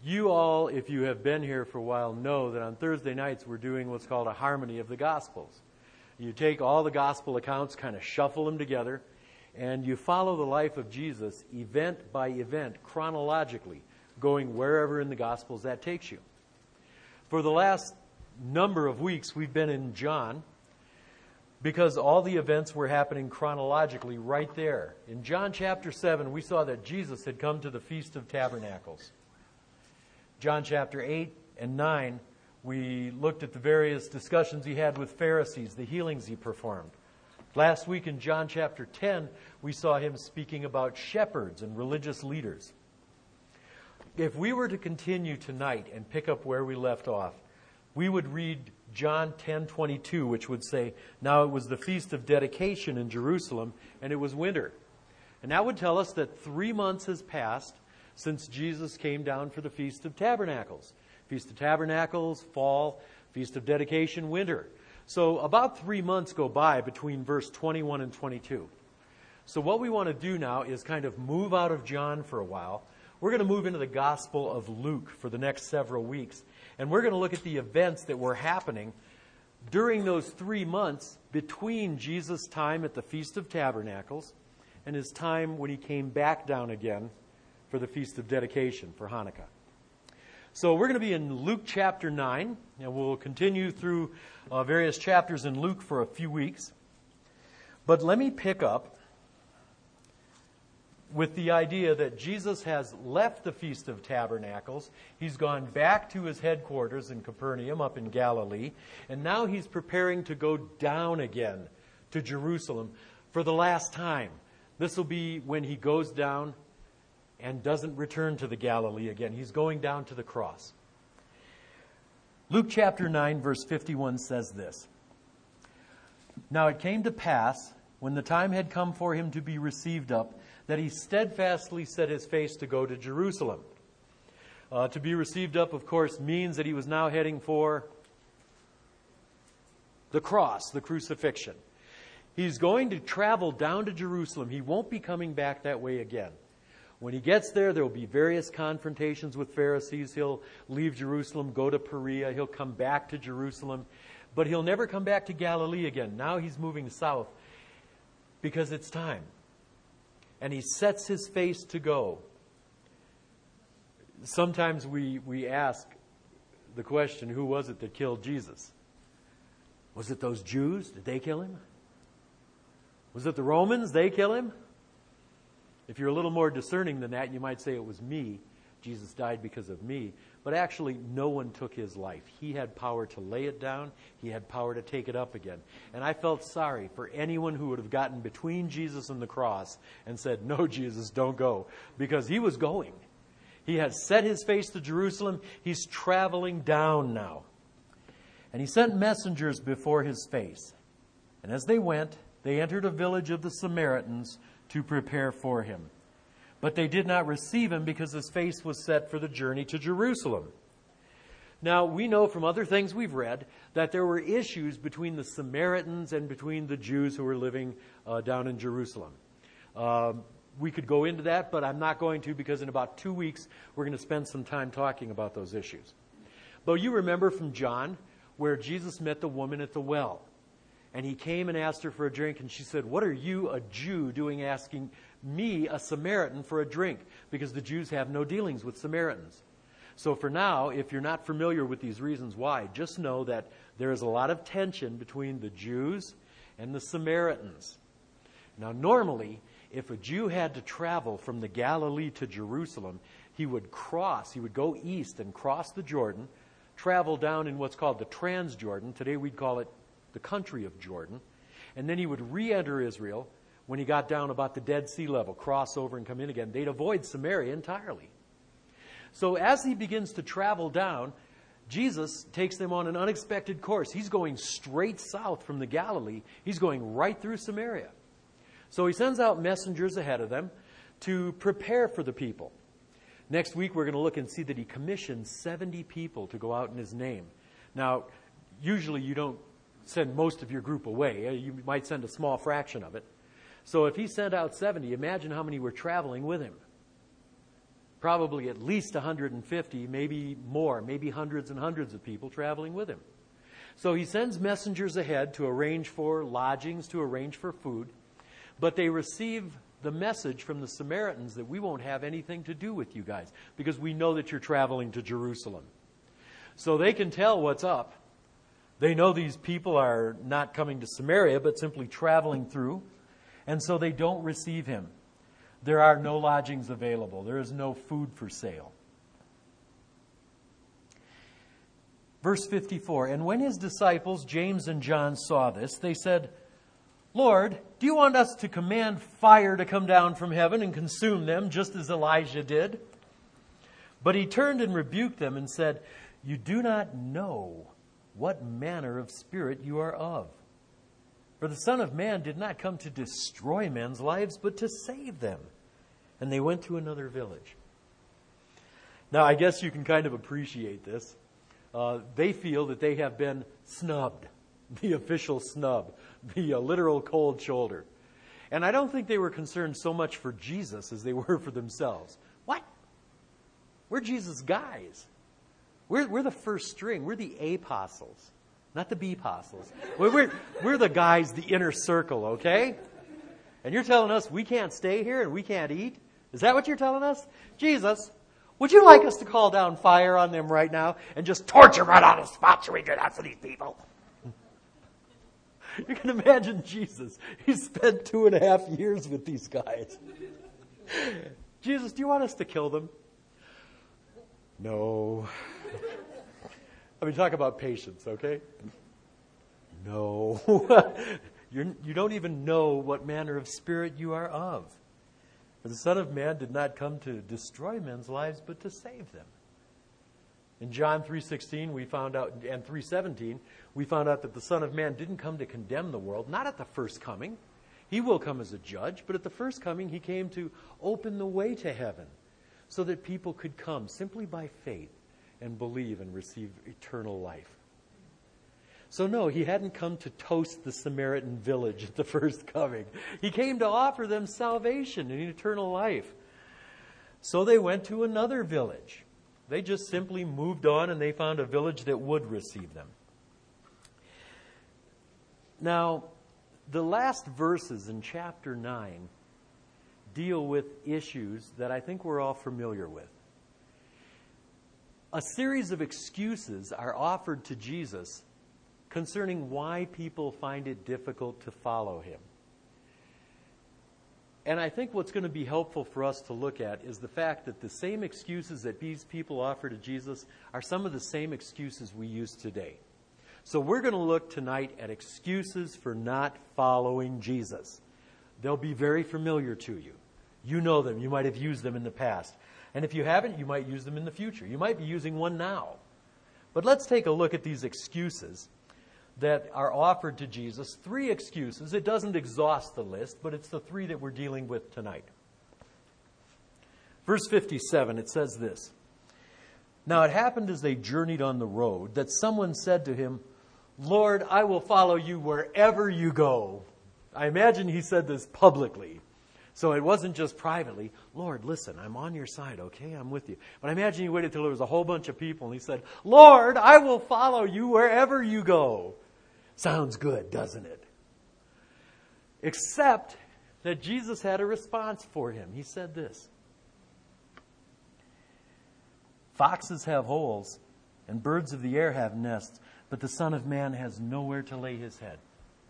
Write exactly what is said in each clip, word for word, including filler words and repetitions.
You all, if you have been here for a while, know that on Thursday nights we're doing what's called a harmony of the Gospels. You take all the Gospel accounts, kind of shuffle them together, and you follow the life of Jesus event by event, chronologically, going wherever in the Gospels that takes you. For the last number of weeks, we've been in John, because all the events were happening chronologically right there. In John chapter seven, we saw that Jesus had come to the Feast of Tabernacles. John chapter eight and nine, we looked at the various discussions he had with Pharisees, the healings he performed. Last week in John chapter ten, we saw him speaking about shepherds and religious leaders. If we were to continue tonight and pick up where we left off, we would read John ten twenty-two, which would say, "Now it was the Feast of Dedication in Jerusalem, and it was winter." And that would tell us that three months has passed since Jesus came down for the Feast of Tabernacles. Feast of Tabernacles, fall, Feast of Dedication, winter. So about three months go by between verse twenty-one and twenty-two. So what we want to do now is kind of move out of John for a while. We're going to move into the Gospel of Luke for the next several weeks. And we're going to look at the events that were happening during those three months between Jesus' time at the Feast of Tabernacles and his time when he came back down again for the Feast of Dedication, for Hanukkah. So we're going to be in Luke chapter nine, and we'll continue through uh, various chapters in Luke for a few weeks. But let me pick up with the idea that Jesus has left the Feast of Tabernacles. He's gone back to his headquarters in Capernaum up in Galilee, and now he's preparing to go down again to Jerusalem for the last time. This will be when he goes down and doesn't return to the Galilee again. He's going down to the cross. Luke chapter nine, verse fifty-one says this: "Now it came to pass, when the time had come for him to be received up, that he steadfastly set his face to go to Jerusalem." Uh, to be received up, of course, means that he was now heading for the cross, the crucifixion. He's going to travel down to Jerusalem. He won't be coming back that way again. When he gets there, there will be various confrontations with Pharisees. He'll leave Jerusalem, go to Perea. He'll come back to Jerusalem. But he'll never come back to Galilee again. Now he's moving south because it's time. And he sets his face to go. Sometimes we, we ask the question, who was it that killed Jesus? Was it those Jews? Did they kill him? Was it the Romans? They kill him? If you're a little more discerning than that, you might say it was me. Jesus died because of me. But actually, no one took his life. He had power to lay it down. He had power to take it up again. And I felt sorry for anyone who would have gotten between Jesus and the cross and said, "No, Jesus, don't go." Because he was going. He had set his face to Jerusalem. He's traveling down now. And he sent messengers before his face. And as they went, they entered a village of the Samaritans to prepare for him. But they did not receive him because his face was set for the journey to Jerusalem. Now, we know from other things we've read that there were issues between the Samaritans and between the Jews who were living uh, down in Jerusalem. Um, we could go into that, but I'm not going to, because in about two weeks we're going to spend some time talking about those issues. But you remember from John where Jesus met the woman at the well. And he came and asked her for a drink, and she said, "What are you, a Jew, doing asking me, a Samaritan, for a drink?" Because the Jews have no dealings with Samaritans. So for now, if you're not familiar with these reasons why, just know that there is a lot of tension between the Jews and the Samaritans. Now normally, if a Jew had to travel from the Galilee to Jerusalem, he would cross, he would go east and cross the Jordan, travel down in what's called the Transjordan. Today we'd call it the country of Jordan. And then he would re-enter Israel when he got down about the Dead Sea level, cross over and come in again. They'd avoid Samaria entirely. So as he begins to travel down, Jesus takes them on an unexpected course. He's going straight south from the Galilee. He's going right through Samaria. So he sends out messengers ahead of them to prepare for the people. Next week we're going to look and see that he commissioned seventy people to go out in his name. Now, usually you don't send most of your group away. You might send a small fraction of it. So if he sent out seventy, imagine how many were traveling with him. Probably at least one hundred fifty, maybe more, maybe hundreds and hundreds of people traveling with him. So he sends messengers ahead to arrange for lodgings, to arrange for food. But they receive the message from the Samaritans that we won't have anything to do with you guys because we know that you're traveling to Jerusalem. So they can tell what's up. They know these people are not coming to Samaria, but simply traveling through. And so they don't receive him. There are no lodgings available. There is no food for sale. Verse fifty-four, and when his disciples, James and John, saw this, they said, Lord, do you want us to command fire to come down from heaven and consume them, just as Elijah did? But he turned and rebuked them and said, you do not know what manner of spirit you are of. For the Son of Man did not come to destroy men's lives, but to save them. And they went to another village. Now, I guess you can kind of appreciate this. Uh, they feel that they have been snubbed, the official snub, the uh, literal cold shoulder. And I don't think they were concerned so much for Jesus as they were for themselves. What? We're Jesus' guys. We're, we're the first string. We're the apostles, not the B-apostles. We're, we're, we're the guys, the inner circle, okay? And you're telling us we can't stay here and we can't eat? Is that what you're telling us? Jesus, would you like us to call down fire on them right now and just torture right on the spot? Should we do that for these people? You can imagine Jesus. He spent two and a half years with these guys. Jesus, do you want us to kill them? No. I mean, talk about patience, okay? No. You're, you don't even know what manner of spirit you are of. For the Son of Man did not come to destroy men's lives, but to save them. In John three sixteen, we found out, and three seventeen, we found out that the Son of Man didn't come to condemn the world, not at the first coming. He will come as a judge, but at the first coming, he came to open the way to heaven so that people could come simply by faith and believe and receive eternal life. So no, he hadn't come to toast the Samaritan village at the first coming. He came to offer them salvation and eternal life. So they went to another village. They just simply moved on and they found a village that would receive them. Now, the last verses in chapter nine deal with issues that I think we're all familiar with. A series of excuses are offered to Jesus concerning why people find it difficult to follow him. And I think what's going to be helpful for us to look at is the fact that the same excuses that these people offer to Jesus are some of the same excuses we use today. So we're going to look tonight at excuses for not following Jesus. They'll be very familiar to you. You know them. You might have used them in the past. And if you haven't, you might use them in the future. You might be using one now. But let's take a look at these excuses that are offered to Jesus. Three excuses. It doesn't exhaust the list, but it's the three that we're dealing with tonight. Verse fifty-seven, it says this. Now it happened as they journeyed on the road that someone said to him, Lord, I will follow you wherever you go. I imagine he said this publicly. So it wasn't just privately. Lord, listen, I'm on your side, okay? I'm with you. But I imagine he waited till there was a whole bunch of people and he said, Lord, I will follow you wherever you go. Sounds good, doesn't it? Except that Jesus had a response for him. He said this. Foxes have holes and birds of the air have nests, but the Son of Man has nowhere to lay his head.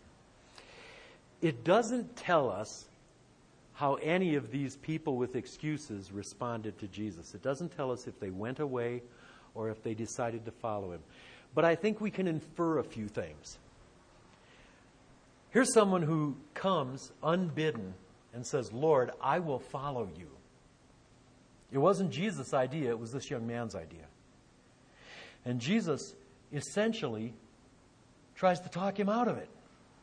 It doesn't tell us how any of these people with excuses responded to Jesus. It doesn't tell us if they went away or if they decided to follow him. But I think we can infer a few things. Here's someone who comes unbidden and says, Lord, I will follow you. It wasn't Jesus' idea, it was this young man's idea. And Jesus essentially tries to talk him out of it.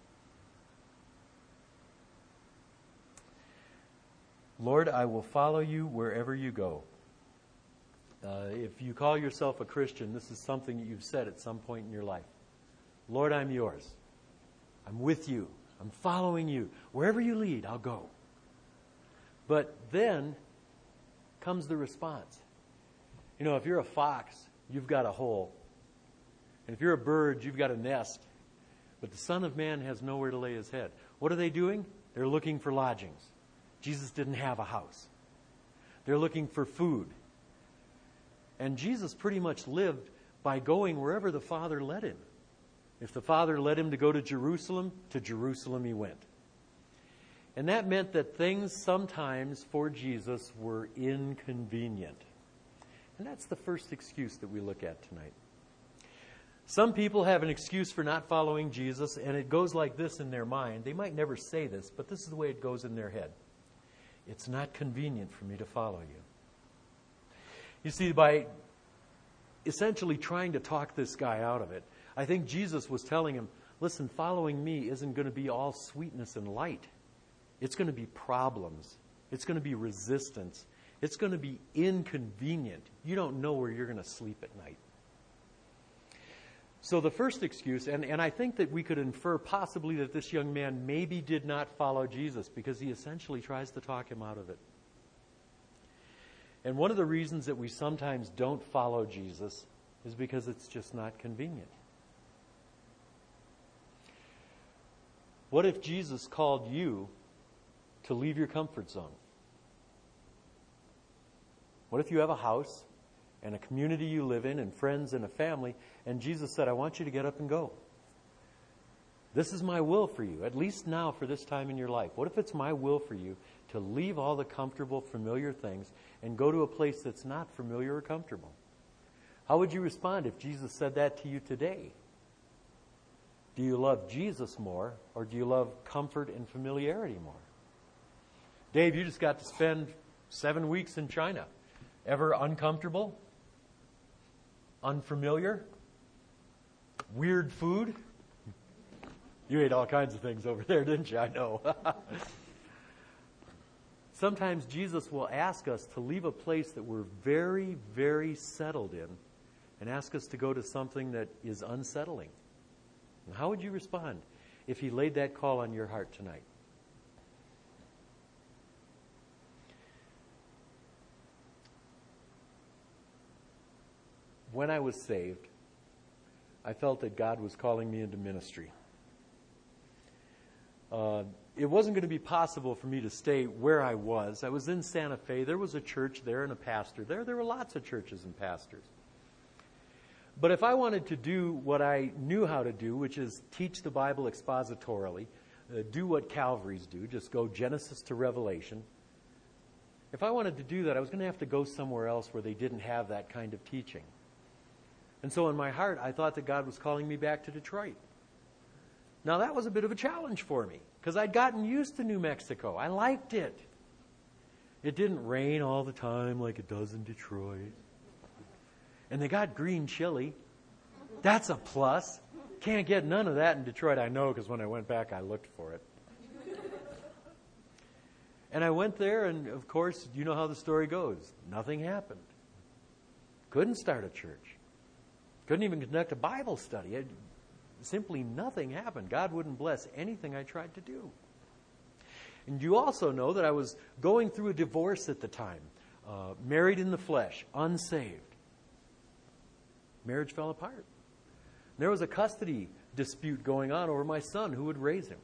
Lord, I will follow you wherever you go. Uh, if you call yourself a Christian, this is something that you've said at some point in your life. Lord, I'm yours. I'm with you. I'm following you. Wherever you lead, I'll go. But then comes the response. You know, if you're a fox, you've got a hole. And if you're a bird, you've got a nest. But the Son of Man has nowhere to lay his head. What are they doing? They're looking for lodgings. Jesus didn't have a house. They're looking for food. And Jesus pretty much lived by going wherever the Father led him. If the Father led him to go to Jerusalem, to Jerusalem he went. And that meant that things sometimes for Jesus were inconvenient. And that's the first excuse that we look at tonight. Some people have an excuse for not following Jesus, and it goes like this in their mind. They might never say this, but this is the way it goes in their head. It's not convenient for me to follow you. You see, by essentially trying to talk this guy out of it, I think Jesus was telling him, listen, following me isn't going to be all sweetness and light. It's going to be problems. It's going to be resistance. It's going to be inconvenient. You don't know where you're going to sleep at night. So the first excuse, and, and I think that we could infer possibly that this young man maybe did not follow Jesus because he essentially tries to talk him out of it. And one of the reasons that we sometimes don't follow Jesus is because it's just not convenient. What if Jesus called you to leave your comfort zone? What if you have a house and a community you live in and friends and a family, and Jesus said, I want you to get up and go. This is my will for you, at least now for this time in your life. What if it's my will for you to leave all the comfortable, familiar things and go to a place that's not familiar or comfortable? How would you respond if Jesus said that to you today? Do you love Jesus more, or do you love comfort and familiarity more? Dave, you just got to spend seven weeks in China. Ever uncomfortable? Unfamiliar? Weird food? You ate all kinds of things over there, didn't you? I know. Sometimes Jesus will ask us to leave a place that we're very, very settled in and ask us to go to something that is unsettling. And how would you respond if he laid that call on your heart tonight? When I was saved, I felt that God was calling me into ministry. Uh, it wasn't going to be possible for me to stay where I was. I was in Santa Fe. There was a church there and a pastor there. There were lots of churches and pastors. But if I wanted to do what I knew how to do, which is teach the Bible expositorily, uh, do what Calvary's do, just go Genesis to Revelation, if I wanted to do that, I was going to have to go somewhere else where they didn't have that kind of teaching. And so in my heart, I thought that God was calling me back to Detroit. Now, that was a bit of a challenge for me because I'd gotten used to New Mexico. I liked it. It didn't rain all the time like it does in Detroit. And they got green chili. That's a plus. Can't get none of that in Detroit, I know, because when I went back, I looked for it. And I went there, and of course, you know how the story goes. Nothing happened. Couldn't start a church. Couldn't even conduct a Bible study. It, simply nothing happened. God wouldn't bless anything I tried to do. And you also know that I was going through a divorce at the time. Uh, married in the flesh, unsaved. Marriage fell apart. There was a custody dispute going on over my son who would raise him.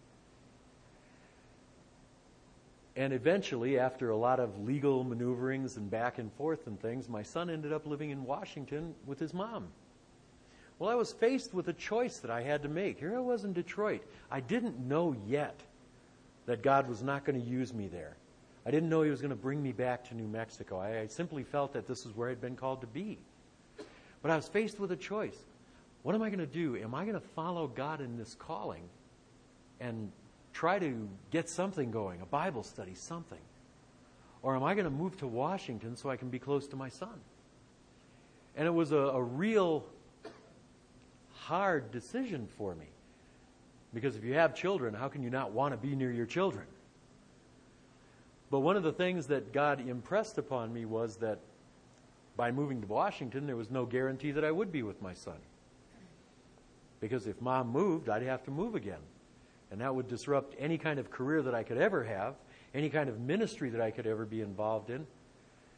And eventually, after a lot of legal maneuverings and back and forth and things, my son ended up living in Washington with his mom. Well, I was faced with a choice that I had to make. Here I was in Detroit. I didn't know yet that God was not going to use me there. I didn't know he was going to bring me back to New Mexico. I, I simply felt that this is where I'd been called to be. But I was faced with a choice. What am I going to do? Am I going to follow God in this calling and try to get something going, a Bible study, something? Or am I going to move to Washington so I can be close to my son? And it was a, a real hard decision for me. Because if you have children, how can you not want to be near your children? But one of the things that God impressed upon me was that by moving to Washington, there was no guarantee that I would be with my son. Because if mom moved, I'd have to move again. And that would disrupt any kind of career that I could ever have, any kind of ministry that I could ever be involved in.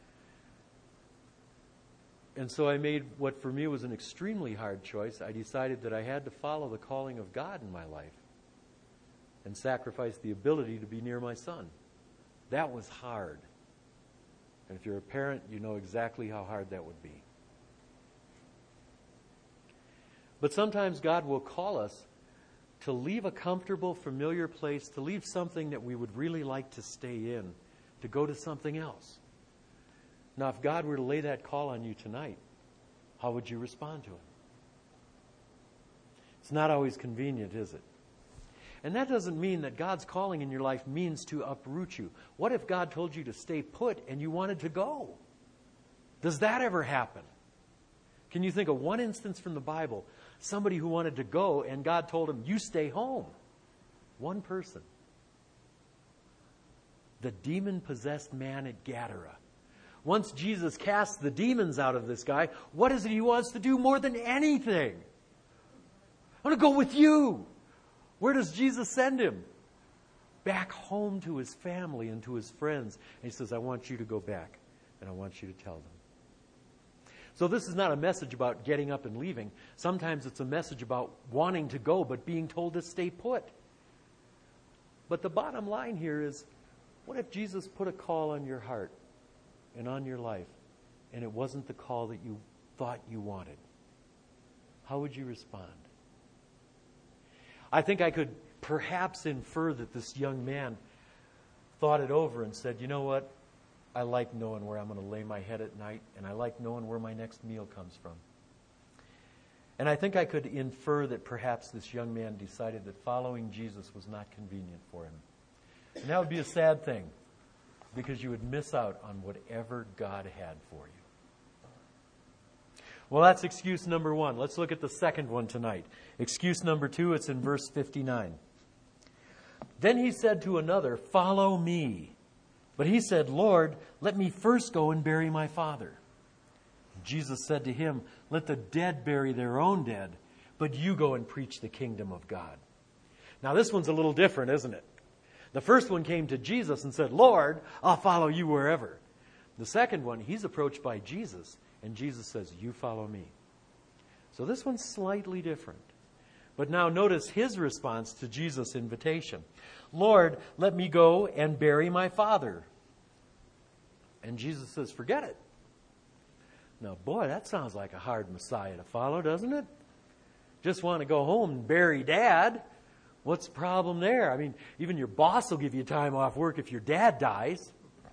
And so I made what for me was an extremely hard choice. I decided that I had to follow the calling of God in my life and sacrifice the ability to be near my son. That was hard. And if you're a parent, you know exactly how hard that would be. But sometimes God will call us to leave a comfortable, familiar place, to leave something that we would really like to stay in, to go to something else. Now, if God were to lay that call on you tonight, how would you respond to it? It's not always convenient, is it? And that doesn't mean that God's calling in your life means to uproot you. What if God told you to stay put and you wanted to go? Does that ever happen? Can you think of one instance from the Bible, somebody who wanted to go and God told him, you stay home? One person. The demon-possessed man at Gadara. Once Jesus casts the demons out of this guy, what is it he wants to do more than anything? I want to go with you. Where does Jesus send him? Back home to his family and to his friends. And he says, I want you to go back, and I want you to tell them. So this is not a message about getting up and leaving. Sometimes it's a message about wanting to go, but being told to stay put. But the bottom line here is, what if Jesus put a call on your heart and on your life, and it wasn't the call that you thought you wanted? How would you respond? I think I could perhaps infer that this young man thought it over and said, you know what? I like knowing where I'm going to lay my head at night, and I like knowing where my next meal comes from. And I think I could infer that perhaps this young man decided that following Jesus was not convenient for him. And that would be a sad thing, because you would miss out on whatever God had for you. Well, that's excuse number one. Let's look at the second one tonight. Excuse number two, it's in verse fifty-nine. Then he said to another, follow me. But he said, Lord, let me first go and bury my father. Jesus said to him, let the dead bury their own dead, but you go and preach the kingdom of God. Now this one's a little different, isn't it? The first one came to Jesus and said, Lord, I'll follow you wherever. The second one, he's approached by Jesus, and Jesus says, you follow me. So this one's slightly different. But now notice his response to Jesus' invitation. Lord, let me go and bury my father. And Jesus says, forget it. Now, boy, that sounds like a hard Messiah to follow, doesn't it? Just want to go home and bury Dad. What's the problem there? I mean, even your boss will give you time off work if your dad dies.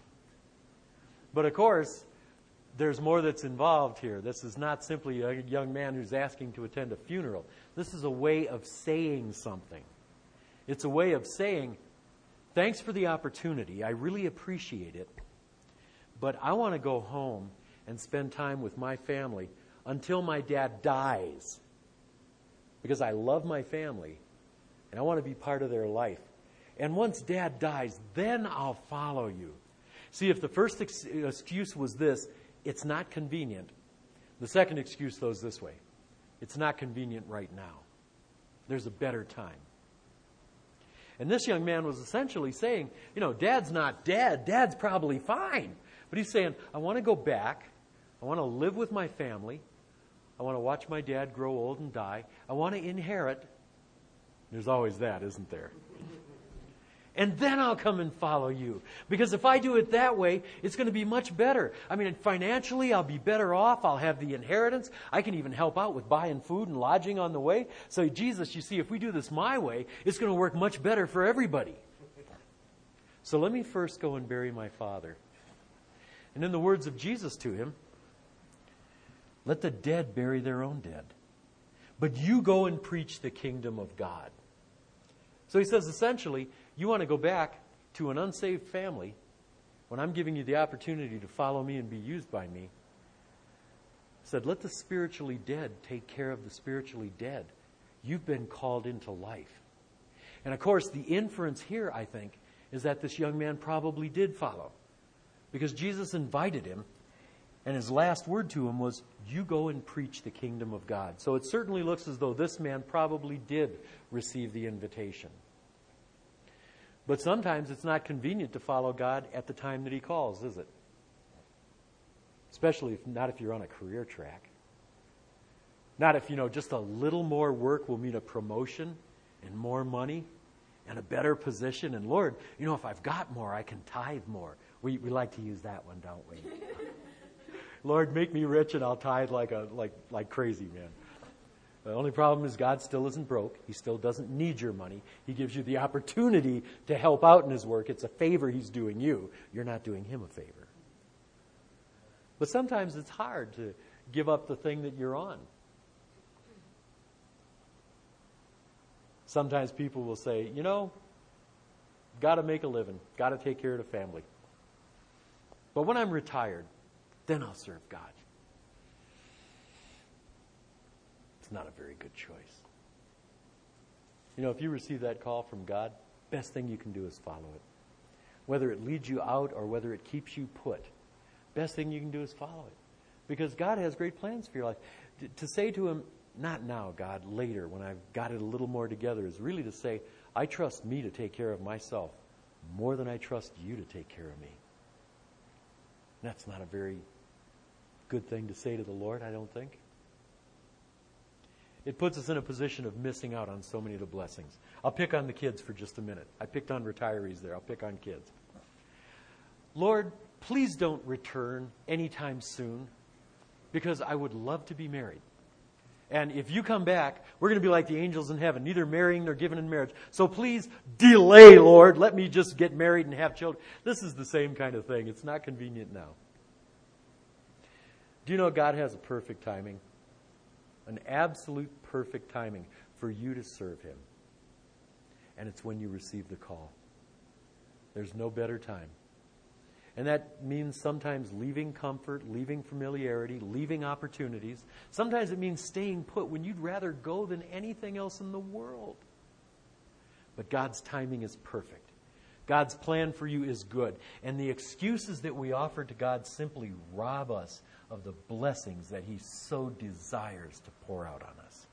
But of course, there's more that's involved here. This is not simply a young man who's asking to attend a funeral. This is a way of saying something. It's a way of saying, thanks for the opportunity. I really appreciate it. But I want to go home and spend time with my family until my dad dies. Because I love my family and I want to be part of their life. And once Dad dies, then I'll follow you. See, if the first ex- excuse was this, it's not convenient. The second excuse goes this way. It's not convenient right now. There's a better time. And this young man was essentially saying, you know, Dad's not dead. Dad's probably fine. But he's saying, I want to go back. I want to live with my family. I want to watch my dad grow old and die. I want to inherit. There's always that, isn't there? And then I'll come and follow you. Because if I do it that way, it's going to be much better. I mean, financially, I'll be better off. I'll have the inheritance. I can even help out with buying food and lodging on the way. So, Jesus, you see, if we do this my way, it's going to work much better for everybody. So let me first go and bury my father. And in the words of Jesus to him, let the dead bury their own dead. But you go and preach the kingdom of God. So he says, essentially, you want to go back to an unsaved family when I'm giving you the opportunity to follow me and be used by me. He said, let the spiritually dead take care of the spiritually dead. You've been called into life. And of course, the inference here, I think, is that this young man probably did follow. Because Jesus invited him, and his last word to him was, you go and preach the kingdom of God. So it certainly looks as though this man probably did receive the invitation. But sometimes it's not convenient to follow God at the time that he calls, is it? Especially if not if you're on a career track. Not if, you know, just a little more work will mean a promotion and more money and a better position. And Lord, you know, if I've got more, I can tithe more. We we like to use that one, don't we? Lord, make me rich and I'll tithe like a like like crazy, man. The only problem is God still isn't broke. He still doesn't need your money. He gives you the opportunity to help out in His work. It's a favor He's doing you. You're not doing Him a favor. But sometimes it's hard to give up the thing that you're on. Sometimes people will say, you know, got to make a living, got to take care of the family. But when I'm retired, then I'll serve God. It's not a very good choice. You know, if you receive that call from God, best thing you can do is follow it. Whether it leads you out or whether it keeps you put, best thing you can do is follow it. Because God has great plans for your life. To, to say to Him, not now, God, later, when I've got it a little more together, is really to say, I trust me to take care of myself more than I trust you to take care of me. And that's not a very good thing to say to the Lord, I don't think. It puts us in a position of missing out on so many of the blessings. I'll pick on the kids for just a minute. I picked on retirees there. I'll pick on kids. Lord, please don't return anytime soon, because I would love to be married. And if you come back, we're going to be like the angels in heaven, neither marrying nor given in marriage. So please delay, Lord. Let me just get married and have children. This is the same kind of thing. It's not convenient now. Do you know God has a perfect timing? An absolute perfect timing for you to serve Him. And it's when you receive the call. There's no better time. And that means sometimes leaving comfort, leaving familiarity, leaving opportunities. Sometimes it means staying put when you'd rather go than anything else in the world. But God's timing is perfect. God's plan for you is good. And the excuses that we offer to God simply rob us of the blessings that He so desires to pour out on us.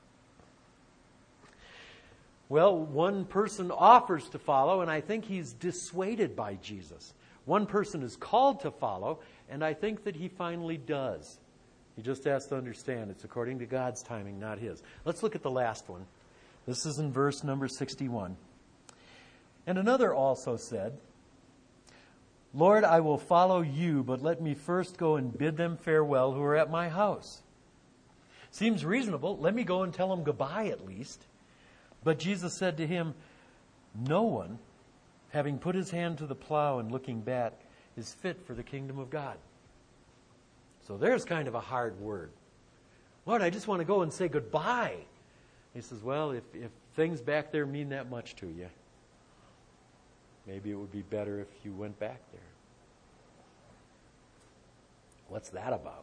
Well, one person offers to follow, and I think he's dissuaded by Jesus. One person is called to follow, and I think that he finally does. He just has to understand it's according to God's timing, not his. Let's look at the last one. This is in verse number sixty-one. And another also said, Lord, I will follow you, but let me first go and bid them farewell who are at my house. Seems reasonable. Let me go and tell them goodbye at least. But Jesus said to him, no one, having put his hand to the plow and looking back, is fit for the kingdom of God. So there's kind of a hard word. Lord, I just want to go and say goodbye. He says, well, if, if things back there mean that much to you, maybe it would be better if you went back there. What's that about?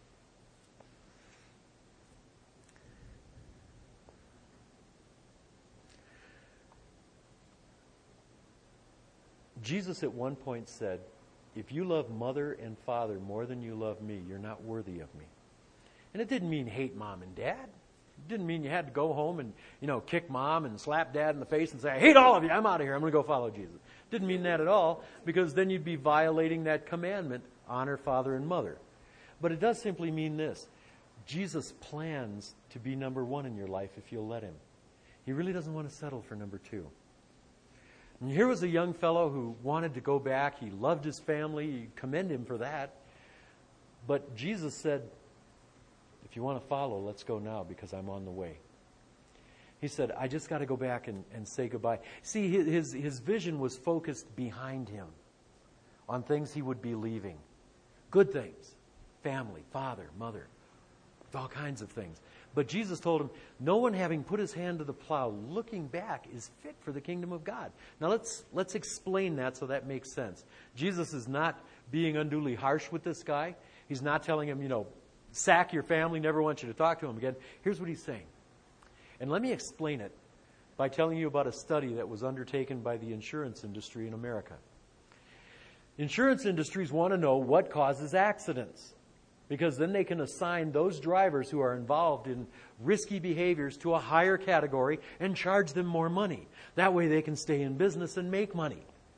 Jesus at one point said, if you love mother and father more than you love me, you're not worthy of me. And it didn't mean hate mom and dad. It didn't mean you had to go home and, you know, kick mom and slap dad in the face and say, I hate all of you. I'm out of here. I'm going to go follow Jesus. Didn't mean that at all, because then you'd be violating that commandment, honor father and mother. But it does simply mean this. Jesus plans to be number one in your life if you'll let Him. He really doesn't want to settle for number two. And here was a young fellow who wanted to go back. He loved his family. You commend him for that. But Jesus said, if you want to follow, let's go now because I'm on the way. He said, I just got to go back and, and say goodbye. See, his, his vision was focused behind him on things he would be leaving. Good things. Family, father, mother, all kinds of things. But Jesus told him, no one having put his hand to the plow, looking back, is fit for the kingdom of God. Now let's let's explain that so that makes sense. Jesus is not being unduly harsh with this guy. He's not telling him, you know, sack your family, never want you to talk to him again. Here's what he's saying. And let me explain it by telling you about a study that was undertaken by the insurance industry in America. Insurance industries want to know what causes accidents, because then they can assign those drivers who are involved in risky behaviors to a higher category and charge them more money. That way they can stay in business and make money.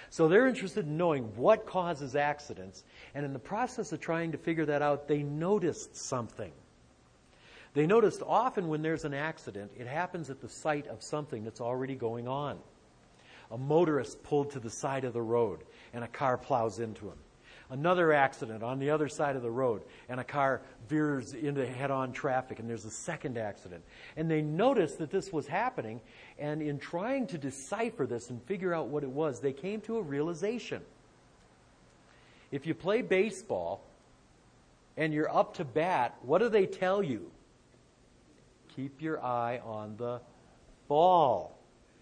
So they're interested in knowing what causes accidents. And in the process of trying to figure that out, they noticed something. They noticed often when there's an accident, it happens at the site of something that's already going on. A motorist pulled to the side of the road and a car plows into him. Another accident on the other side of the road and a car veers into head-on traffic, and there's a second accident. And they noticed that this was happening, and in trying to decipher this and figure out what it was, they came to a realization. If you play baseball and you're up to bat, what do they tell you? Keep your eye on the ball.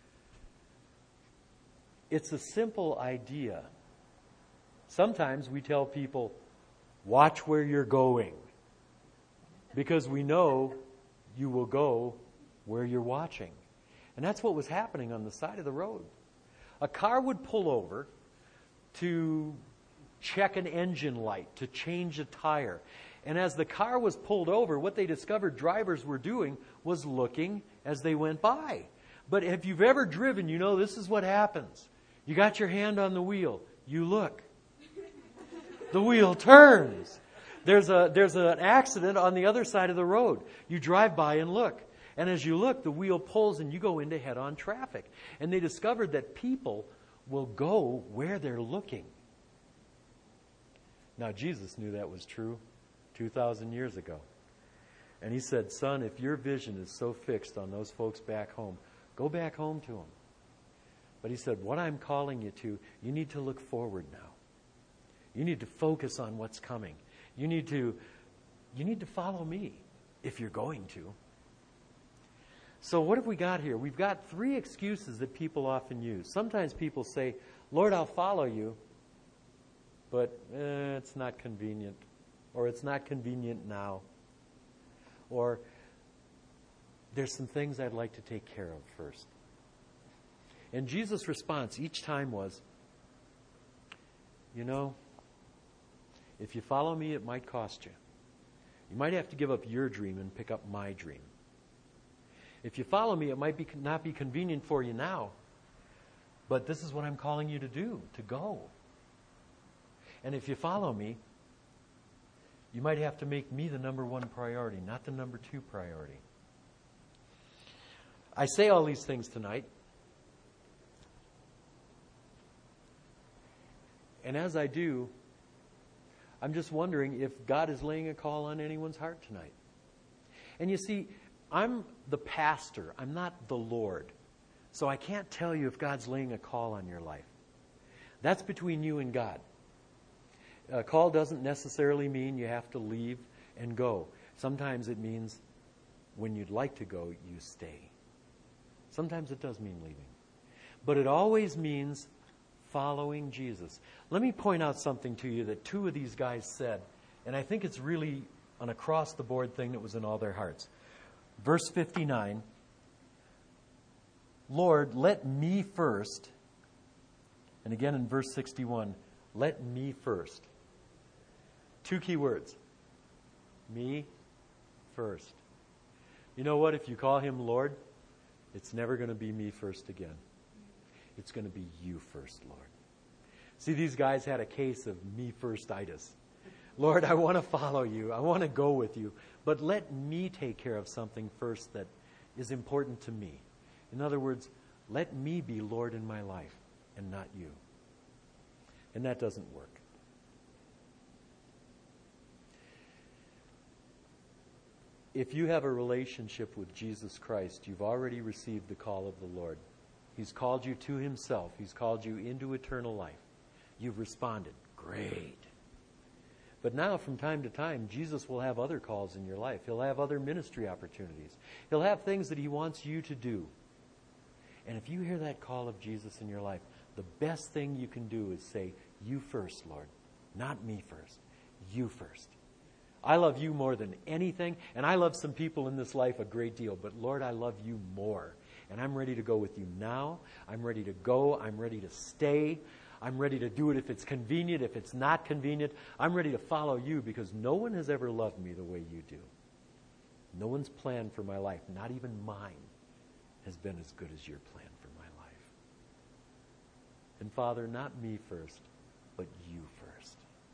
It's a simple idea. Sometimes we tell people, watch where you're going, because we know you will go where you're watching. And that's what was happening on the side of the road. A car would pull over to check an engine light, to change a tire. And as the car was pulled over, what they discovered drivers were doing was looking as they went by. But if you've ever driven, you know this is what happens. You got your hand on the wheel. You look. The wheel turns. There's a there's an accident on the other side of the road. You drive by and look. And as you look, the wheel pulls and you go into head-on traffic. And they discovered that people will go where they're looking. Now, Jesus knew that was true two thousand years ago. And he said, son, if your vision is so fixed on those folks back home, go back home to them. But he said, what I'm calling you to, you need to look forward now. You need to focus on what's coming. You need to, you need to follow me if you're going to. So what have we got here? We've got three excuses that people often use. Sometimes people say, Lord, I'll follow you, but eh, it's not convenient. Or it's not convenient now. Or there's some things I'd like to take care of first. And Jesus' response each time was, you know, if you follow me, it might cost you. You might have to give up your dream and pick up my dream. If you follow me, it might be, not be convenient for you now, but this is what I'm calling you to do, to go. And if you follow me, you might have to make me the number one priority, not the number two priority. I say all these things tonight, and as I do, I'm just wondering if God is laying a call on anyone's heart tonight. And you see, I'm the pastor. I'm not the Lord. So I can't tell you if God's laying a call on your life. That's between you and God. A call doesn't necessarily mean you have to leave and go. Sometimes it means when you'd like to go, you stay. Sometimes it does mean leaving. But it always means following Jesus. Let me point out something to you that two of these guys said, and I think it's really an across-the-board thing that was in all their hearts. Verse fifty-nine, Lord, let me first, and again in verse sixty-one, let me first. Two key words. Me first. You know what? If you call him Lord, it's never going to be me first again. It's going to be you first, Lord. See, these guys had a case of me first-itis. Lord, I want to follow you. I want to go with you. But let me take care of something first that is important to me. In other words, let me be Lord in my life and not you. And that doesn't work. If you have a relationship with Jesus Christ, you've already received the call of the Lord. He's called you to himself. He's called you into eternal life. You've responded. Great. But now, from time to time, Jesus will have other calls in your life. He'll have other ministry opportunities. He'll have things that he wants you to do. And if you hear that call of Jesus in your life, the best thing you can do is say, you first, Lord. Not me first. You first. I love you more than anything, and I love some people in this life a great deal, but Lord, I love you more. And I'm ready to go with you now. I'm ready to go. I'm ready to stay. I'm ready to do it if it's convenient, if it's not convenient. I'm ready to follow you because no one has ever loved me the way you do. No one's plan for my life, not even mine, has been as good as your plan for my life. And Father, not me first, but you first.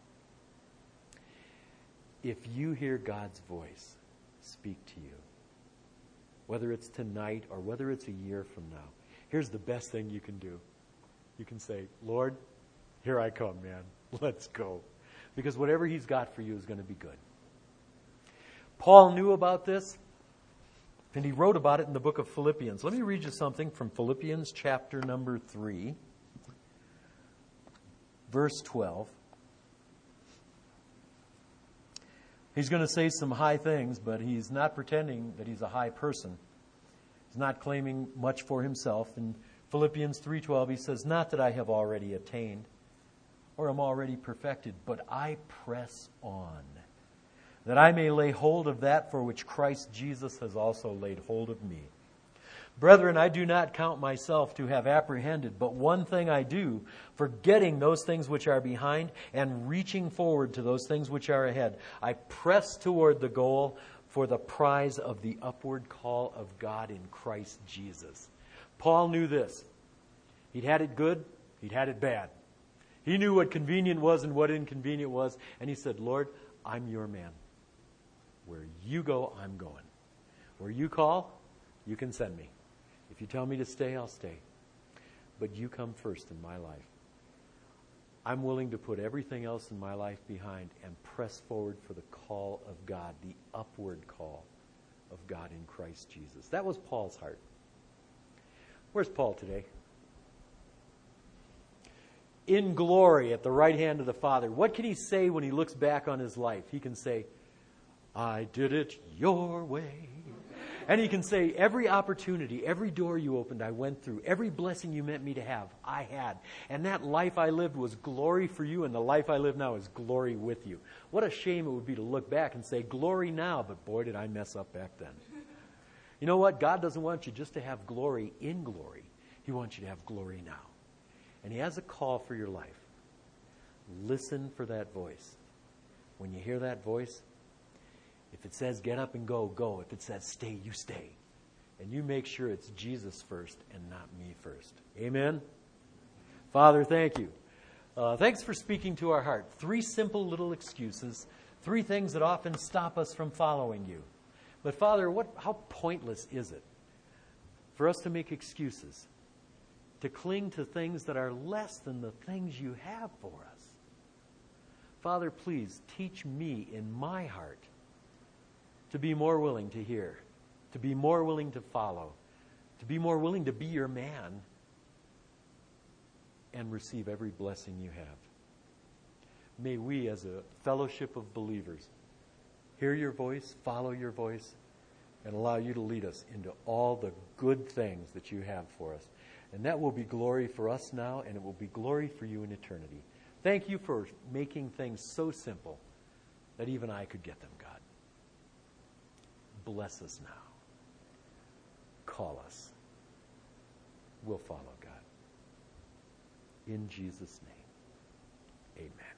If you hear God's voice speak to you, whether it's tonight or whether it's a year from now, here's the best thing you can do. You can say, Lord, here I come, man. Let's go. Because whatever he's got for you is going to be good. Paul knew about this, and he wrote about it in the book of Philippians. Let me read you something from Philippians chapter number three, verse twelve. He's going to say some high things, but he's not pretending that he's a high person. He's not claiming much for himself. In Philippians three twelve, he says, not that I have already attained or am already perfected, but I press on, that I may lay hold of that for which Christ Jesus has also laid hold of me. Brethren, I do not count myself to have apprehended, but one thing I do, forgetting those things which are behind and reaching forward to those things which are ahead. I press toward the goal for the prize of the upward call of God in Christ Jesus. Paul knew this. He'd had it good, he'd had it bad. He knew what convenient was and what inconvenient was, and he said, Lord, I'm your man. Where you go, I'm going. Where you call, you can send me. If you tell me to stay, I'll stay. But you come first in my life. I'm willing to put everything else in my life behind and press forward for the call of God, the upward call of God in Christ Jesus. That was Paul's heart. Where's Paul today? In glory at the right hand of the Father. What can he say when he looks back on his life? He can say, I did it your way. And he can say, every opportunity, every door you opened, I went through. Every blessing you meant me to have, I had. And that life I lived was glory for you, and the life I live now is glory with you. What a shame it would be to look back and say, glory now, but boy, did I mess up back then. You know what? God doesn't want you just to have glory in glory. He wants you to have glory now. And he has a call for your life. Listen for that voice. When you hear that voice, if it says get up and go, go. If it says stay, you stay. And you make sure it's Jesus first and not me first. Amen? Father, thank you. Uh, thanks for speaking to our heart. Three simple little excuses. Three things that often stop us from following you. But Father, what? How pointless is it for us to make excuses? To cling to things that are less than the things you have for us. Father, please teach me in my heart to be more willing to hear, to be more willing to follow, to be more willing to be your man and receive every blessing you have. May we, as a fellowship of believers, hear your voice, follow your voice, and allow you to lead us into all the good things that you have for us. And that will be glory for us now, and it will be glory for you in eternity. Thank you for making things so simple that even I could get them, God. Bless us now. Call us. We'll follow, God. In Jesus' name, amen.